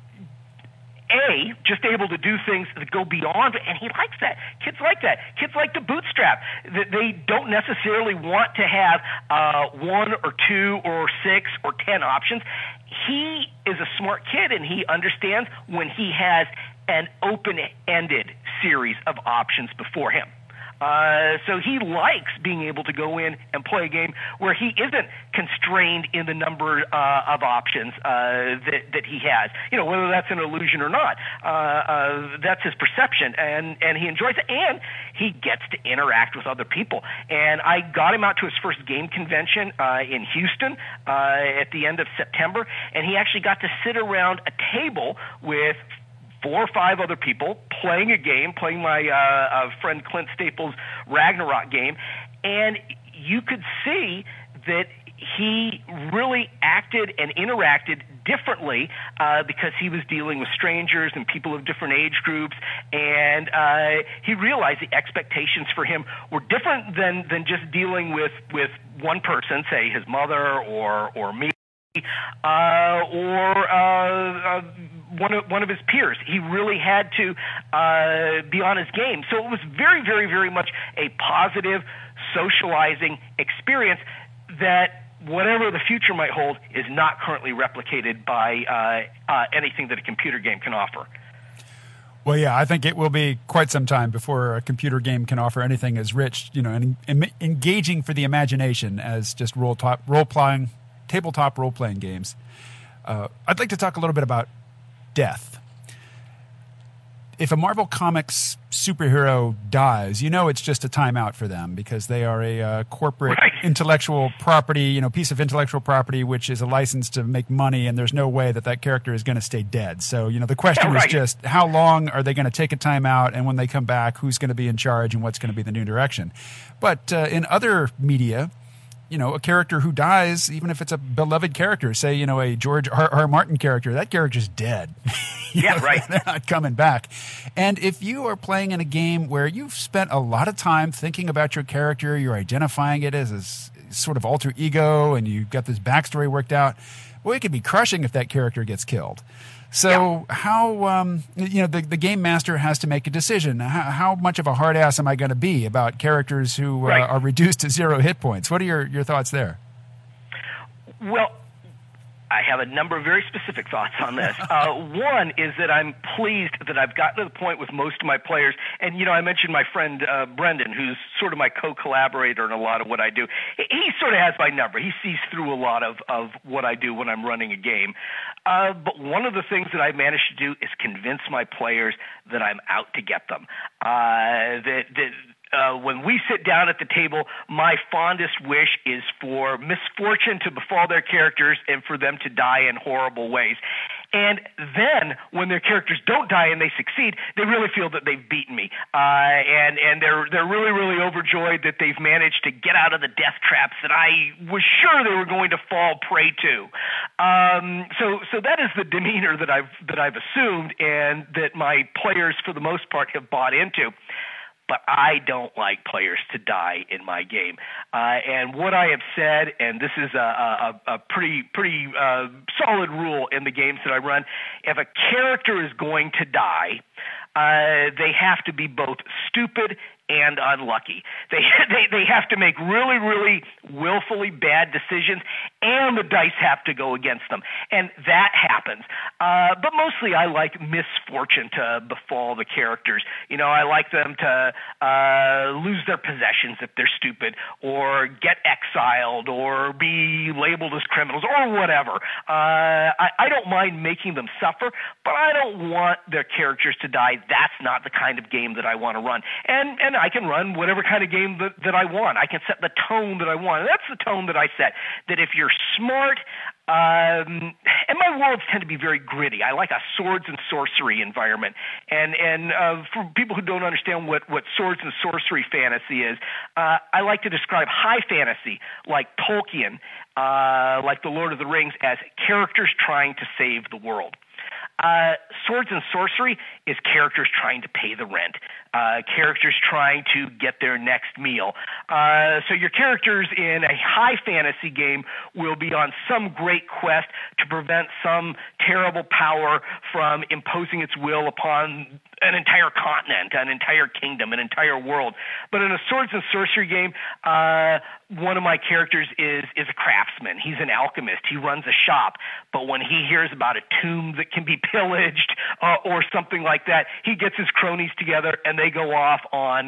just able to do things that go beyond, and he likes that. Kids like that. Kids like to bootstrap. They don't necessarily want to have 1 or 2 or 6 or 10 options. He is a smart kid, and he understands when he has an open-ended series of options before him. So he likes being able to go in and play a game where he isn't constrained in the number of options that he has. Whether that's an illusion or not, that's his perception, and he enjoys it, and he gets to interact with other people. And I got him out to his first game convention in Houston at the end of September, and he actually got to sit around a table with 4 or 5 other people playing a game, playing my friend Clint Staples' Ragnarok game, and you could see that he really acted and interacted differently because he was dealing with strangers and people of different age groups, and he realized the expectations for him were different than just dealing with one person, say his mother or me, or one of his peers. He really had to be on his game. So it was very, very, very much a positive socializing experience that, whatever the future might hold, is not currently replicated by anything that a computer game can offer. Well, yeah, I think it will be quite some time before a computer game can offer anything as rich, and engaging for the imagination as just tabletop role-playing games. I'd like to talk a little bit about death. If a Marvel Comics superhero dies, it's just a timeout for them because they are a corporate intellectual property, piece of intellectual property, which is a license to make money, and there's no way that character is going to stay dead. So, the question is just how long are they going to take a timeout, and when they come back, who's going to be in charge and what's going to be the new direction? But in other media, a character who dies, even if it's a beloved character, say, a George R. Martin character, that character's dead. They're not coming back. And if you are playing in a game where you've spent a lot of time thinking about your character, you're identifying it as a sort of alter ego, and you've got this backstory worked out, well, it could be crushing if that character gets killed. So how, the game master has to make a decision. How much of a hard ass am I going to be about characters who are reduced to 0 hit points? What are your thoughts there? Well, I have a number of very specific thoughts on this. One is that I'm pleased that I've gotten to the point with most of my players, and I mentioned my friend Brendan, who's sort of my co-collaborator in a lot of what I do. He sort of has my number. He sees through a lot of what I do when I'm running a game. But one of the things that I've managed to do is convince my players that I'm out to get them. When we sit down at the table, my fondest wish is for misfortune to befall their characters and for them to die in horrible ways. And then, when their characters don't die and they succeed, they really feel that they've beaten me, and they're really, really overjoyed that they've managed to get out of the death traps that I was sure they were going to fall prey to. So that is the demeanor that I've assumed, and that my players, for the most part, have bought into. But I don't like players to die in my game. And what I have said, and this is a pretty solid rule in the games that I run, if a character is going to die, they have to be both stupid and unlucky. They have to make really, really willfully bad decisions, and the dice have to go against them. And that happens. But mostly I like misfortune to befall the characters. I like them to lose their possessions if they're stupid, or get exiled, or be labeled as criminals, or whatever. I don't mind making them suffer, but I don't want their characters to die. That's not the kind of game that I want to run. And I can run whatever kind of game that I want. I can set the tone that I want. And that's the tone that I set, that if you're smart, and my worlds tend to be very gritty. I like a swords and sorcery environment. And for people who don't understand what swords and sorcery fantasy is, I like to describe high fantasy, like Tolkien, like The Lord of the Rings, as characters trying to save the world. Swords and sorcery is characters trying to pay the rent, characters trying to get their next meal. So your characters in a high fantasy game will be on some great quest to prevent some terrible power from imposing its will upon an entire continent, an entire kingdom, an entire world. But in a swords and sorcery game, one of my characters is a craftsman. He's an alchemist. He runs a shop. But when he hears about a tomb that can be pillaged or something like that, he gets his cronies together and they go off on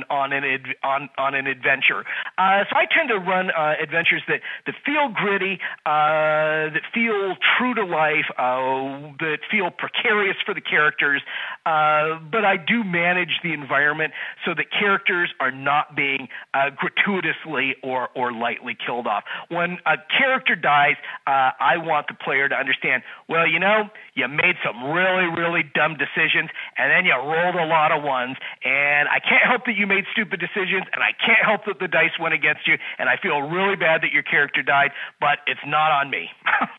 an adventure. So I tend to run adventures that feel gritty, that feel true to life, that feel precarious for the characters, but I do manage the environment so that characters are not being gratuitously or lightly killed off. When a character dies, I want the player to understand, well, you made some really, really dumb decisions, and then you rolled a lot of ones, and I can't help that you made stupid decisions, and I can't help that the dice went against you, and I feel really bad that your character died, but it's not on me.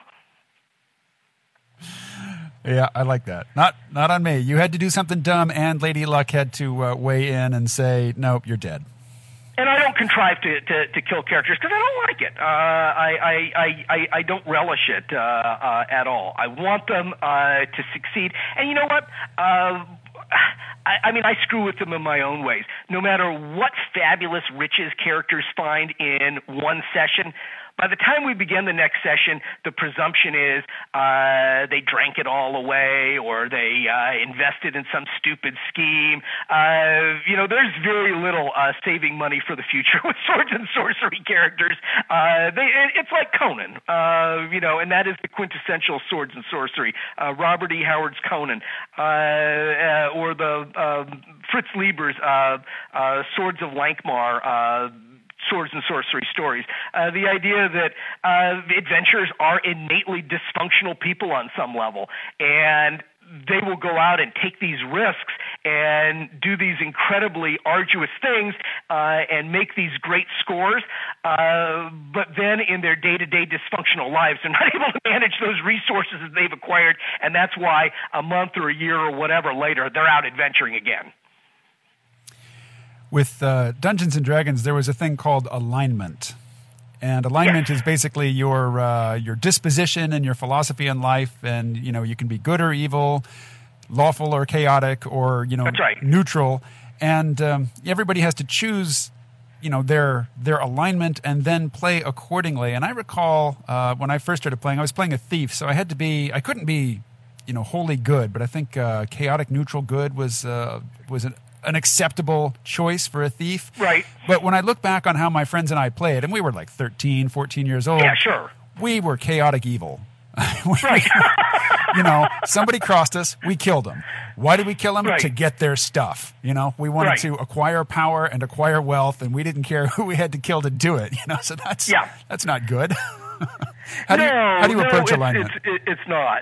Yeah, I like that. Not on me. You had to do something dumb, and Lady Luck had to weigh in and say, nope, you're dead. And I don't contrive to kill characters because I don't like it. I don't relish it at all. I want them to succeed. And you know what? I mean, I screw with them in my own ways. No matter what fabulous riches characters find in one session, by the time we begin the next session, the presumption is they drank it all away or they invested in some stupid scheme. There's very little saving money for the future with swords and sorcery characters. It's like Conan, and that is the quintessential swords and sorcery. Robert E. Howard's Conan, or the Fritz Lieber's Swords of Lankmar, swords and sorcery stories. The idea that adventurers are innately dysfunctional people on some level, and they will go out and take these risks and do these incredibly arduous things and make these great scores, but then in their day-to-day dysfunctional lives, they're not able to manage those resources that they've acquired, and that's why a month or a year or whatever later, they're out adventuring again. With Dungeons & Dragons, there was a thing called alignment. And alignment is basically your disposition and your philosophy in life. And, you can be good or evil, lawful or chaotic, or, That's right. neutral. And everybody has to choose, their alignment and then play accordingly. And I recall when I first started playing, I was playing a thief. So I couldn't be, wholly good. But I think chaotic, neutral, good was an acceptable choice for a thief. Right. But when I look back on how my friends and I played, and we were like 13, 14 years old. Yeah, sure. We were chaotic evil. Right. Somebody crossed us, we killed them. Why did we kill them? Right. To get their stuff. We wanted to acquire power and acquire wealth, and we didn't care who we had to kill to do it. So that's not good. How do you approach alignment? It's not.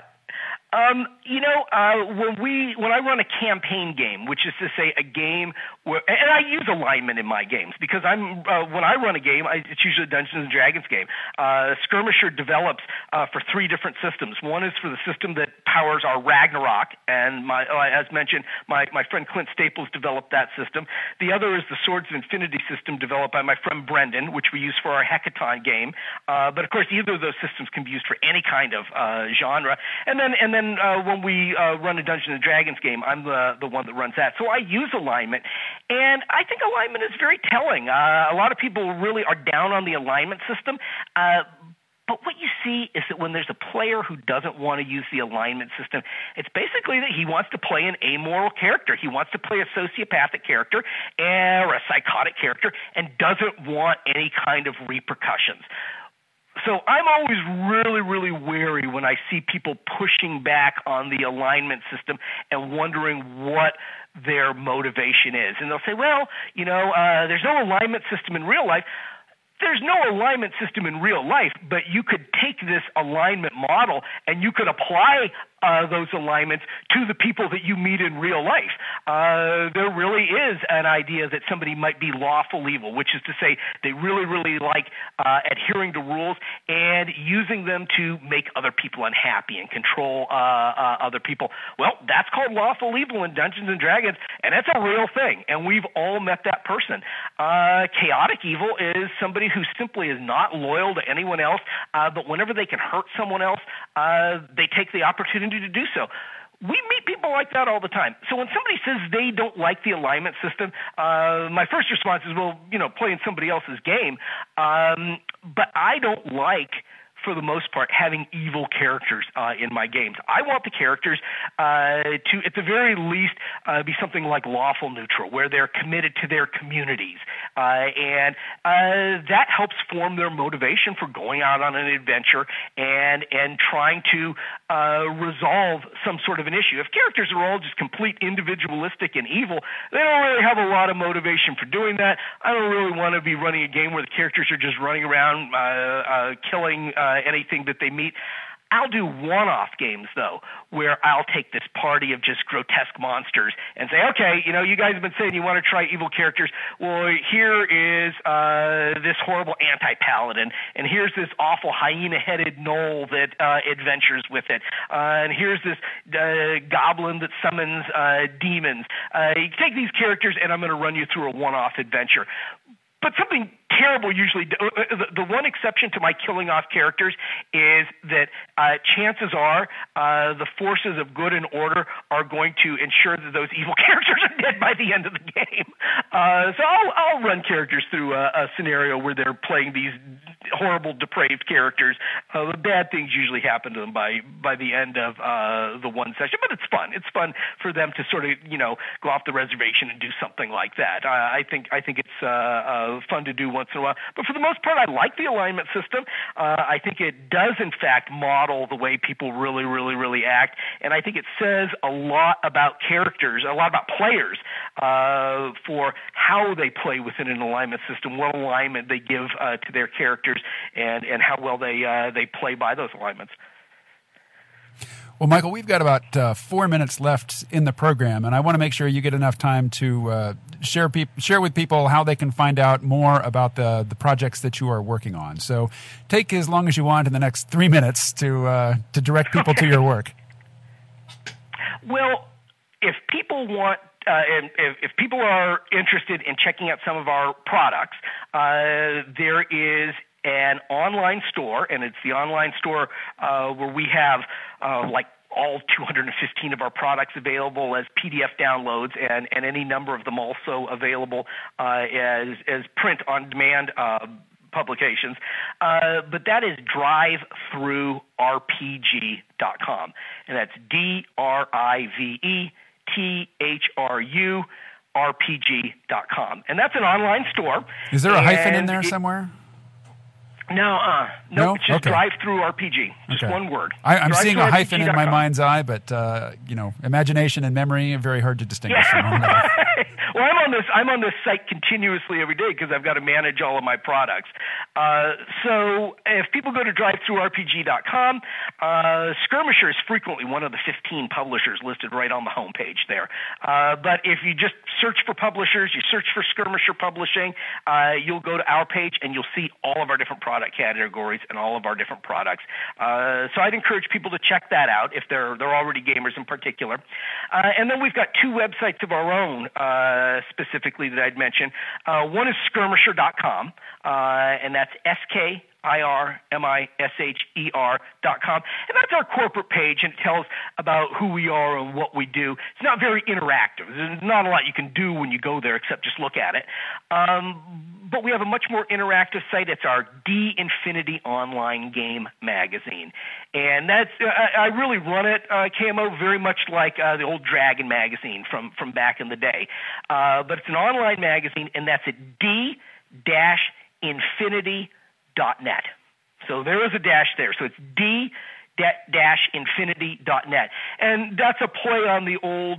When I run a campaign game, which is to say a game where, and I use alignment in my games because when I run a game, it's usually a Dungeons & Dragons game. Skirmisher develops for 3 different systems. One is for the system that powers our Ragnarok, and as mentioned, my friend Clint Staples developed that system. The other is the Swords of Infinity system developed by my friend Brendan, which we use for our Hecaton game. But of course, either of those systems can be used for any kind of genre. And then when we run a Dungeons & Dragons game, I'm the one that runs that. So I use alignment, and I think alignment is very telling. A lot of people really are down on the alignment system. But what you see is that when there's a player who doesn't want to use the alignment system, it's basically that he wants to play an amoral character. He wants to play a sociopathic character or a psychotic character and doesn't want any kind of repercussions. So I'm always really, really wary when I see people pushing back on the alignment system and wondering what their motivation is. And they'll say, well, there's no alignment system in real life. There's no alignment system in real life, but you could take this alignment model and you could apply those alignments to the people that you meet in real life. There really is an idea that somebody might be lawful evil, which is to say they really, really like adhering to rules and using them to make other people unhappy and control other people. Well, that's called lawful evil in Dungeons & Dragons, and that's a real thing, and we've all met that person. Chaotic evil is somebody who simply is not loyal to anyone else, but whenever they can hurt someone else, they take the opportunity to do so. We meet people like that all the time. So when somebody says they don't like the alignment system, my first response is, well, playing somebody else's game. But I don't like, for the most part, having evil characters in my games. I want the characters to, at the very least, be something like lawful neutral, where they're committed to their communities. And that helps form their motivation for going out on an adventure and trying to resolve some sort of an issue. If characters are all just complete individualistic and evil, they don't really have a lot of motivation for doing that. I don't really want to be running a game where the characters are just running around killing anything that they meet. I'll do one-off games, though, where I'll take this party of just grotesque monsters and say, okay, you guys have been saying you want to try evil characters. Well, here is this horrible anti-paladin, and here's this awful hyena-headed gnoll that adventures with it, and here's this goblin that summons demons. You take these characters, and I'm going to run you through a one-off adventure. But something terrible usually, the one exception to my killing off characters is that chances are the forces of good and order are going to ensure that those evil characters are dead by the end of the game. So I'll run characters through a scenario where they're playing these horrible, depraved characters. The bad things usually happen to them by the end of the one session, but it's fun. It's fun for them to sort of go off the reservation and do something like that. I think it's fun to do once in a while. But for the most part, I like the alignment system. I think it does, in fact, model the way people really, really, really act. And I think it says a lot about characters, a lot about players for how they play within an alignment system, what alignment they give to their characters, and how well they play by those alignments. Well, Michael, we've got about 4 minutes left in the program, and I want to make sure you get enough time to share with people how they can find out more about the projects that you are working on. So take as long as you want in the next 3 minutes to direct people to your work. Well, if people want if people are interested in checking out some of our products, there is an online store, and it's the online store where we have all 215 of our products available as PDF downloads, and any number of them also available as print-on-demand publications. But that is DriveThruRPG.com, and that's DriveThruRPG.com, and that's an online store. Is there a hyphen in there somewhere? No, it's just okay. DriveThruRPG. Just one word. I'm seeing a hyphen in my mind's eye, but imagination and memory are very hard to distinguish from one another. Well, I'm on this site continuously every day because I've got to manage all of my products. So if people go to DriveThruRPG.com, Skirmisher is frequently one of the 15 publishers listed right on the homepage there. But if you just search for publishers, you search for Skirmisher Publishing, you'll go to our page and you'll see all of our different product categories and all of our different products. So I'd encourage people to check that out if they're already gamers in particular. And then we've got two websites of our own specifically that I'd mention. One is Skirmisher.com, and that's SKIRMISHER.com. And that's our corporate page, and it tells about who we are and what we do. It's not very interactive. There's not a lot you can do when you go there except just look at it. But we have a much more interactive site. It's our D-Infinity Online Game Magazine. And that's I really run it, KMO, very much like the old Dragon magazine from back in the day. But it's an online magazine, and that's at D-Infinity.net. So there is a dash there. So it's D-Infinity.net. And that's a play on the old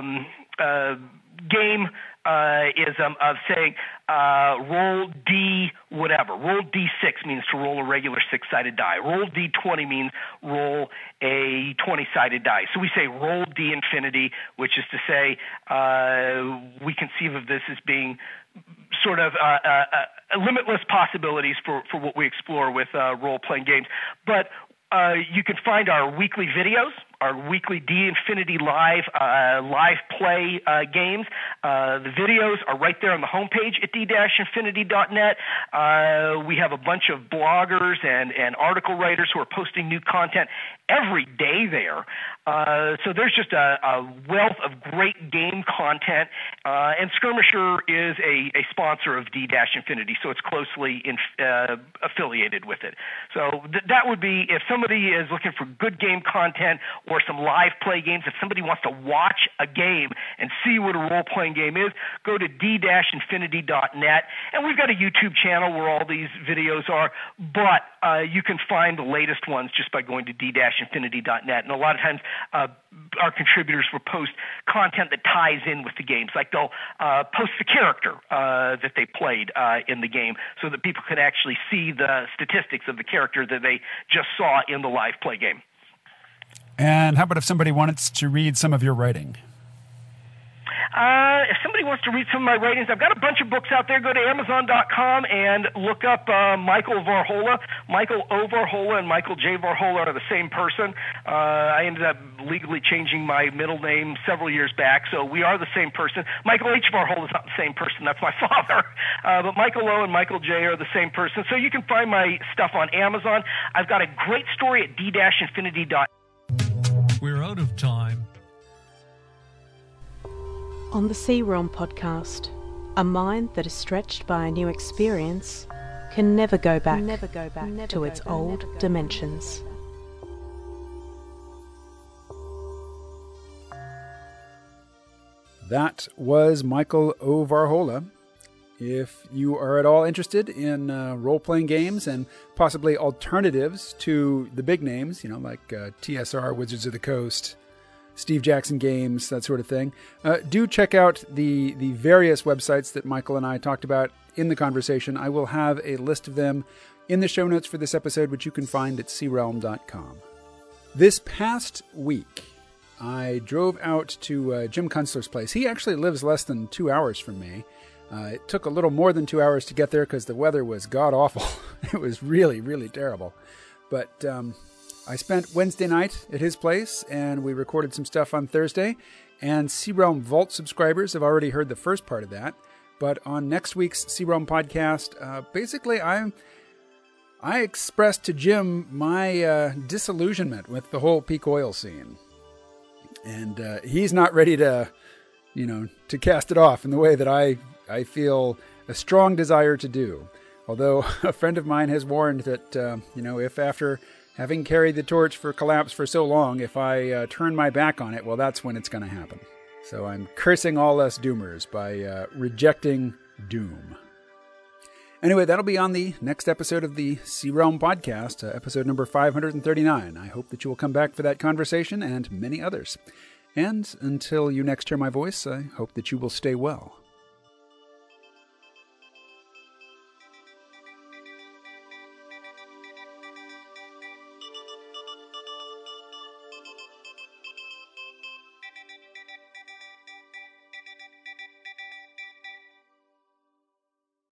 game ism of saying roll D whatever. Roll D6 means to roll a regular six-sided die. Roll D20 means roll a 20-sided die. So we say roll D-Infinity, which is to say we conceive of this as being sort of limitless possibilities for what we explore with role-playing games. But you can find our weekly videos, our weekly D-Infinity live play games. The videos are right there on the homepage at D-Infinity.net. We have a bunch of bloggers and article writers who are posting new content every day there. So there's just a wealth of great game content. And Skirmisher is a sponsor of D-Infinity, so it's closely affiliated with it. So that would be, if somebody is looking for good game content or some live play games. If somebody wants to watch a game and see what a role-playing game is, go to d-infinity.net. And we've got a YouTube channel where all these videos are, but you can find the latest ones just by going to d-infinity.net. And a lot of times our contributors will post content that ties in with the games. Like they'll post the character that they played in the game so that people can actually see the statistics of the character that they just saw in the live play game. And how about if somebody wants to read some of your writing? If somebody wants to read some of my writings, I've got a bunch of books out there. Go to Amazon.com and look up Michael Varhola. Michael O. Varhola and Michael J. Varhola are the same person. I ended up legally changing my middle name several years back, so we are the same person. Michael H. Varhola is not the same person. That's my father. But Michael O. and Michael J. are the same person. So you can find my stuff on Amazon. I've got a great story at d-infinity.net. We're out of time. On the Sea Realm podcast, a mind that is stretched by a new experience can never go back to its old dimensions. That was Michael O. Varhola. If you are at all interested in role-playing games and possibly alternatives to the big names, like TSR, Wizards of the Coast, Steve Jackson Games, that sort of thing, do check out the various websites that Michael and I talked about in the conversation. I will have a list of them in the show notes for this episode, which you can find at searealm.com. This past week, I drove out to Jim Kunstler's place. He actually lives less than 2 hours from me. It took a little more than 2 hours to get there because the weather was god-awful. It was really, really terrible. But I spent Wednesday night at his place, and we recorded some stuff on Thursday. And Sea Realm Vault subscribers have already heard the first part of that. But on next week's Sea Realm podcast, basically I expressed to Jim my disillusionment with the whole peak oil scene. And he's not ready to, to cast it off in the way that I feel a strong desire to do. Although a friend of mine has warned that, if after having carried the torch for Collapse for so long, if I turn my back on it, well, that's when it's going to happen. So I'm cursing all us doomers by rejecting doom. Anyway, that'll be on the next episode of the Sea Realm podcast, episode number 539. I hope that you will come back for that conversation and many others. And until you next hear my voice, I hope that you will stay well.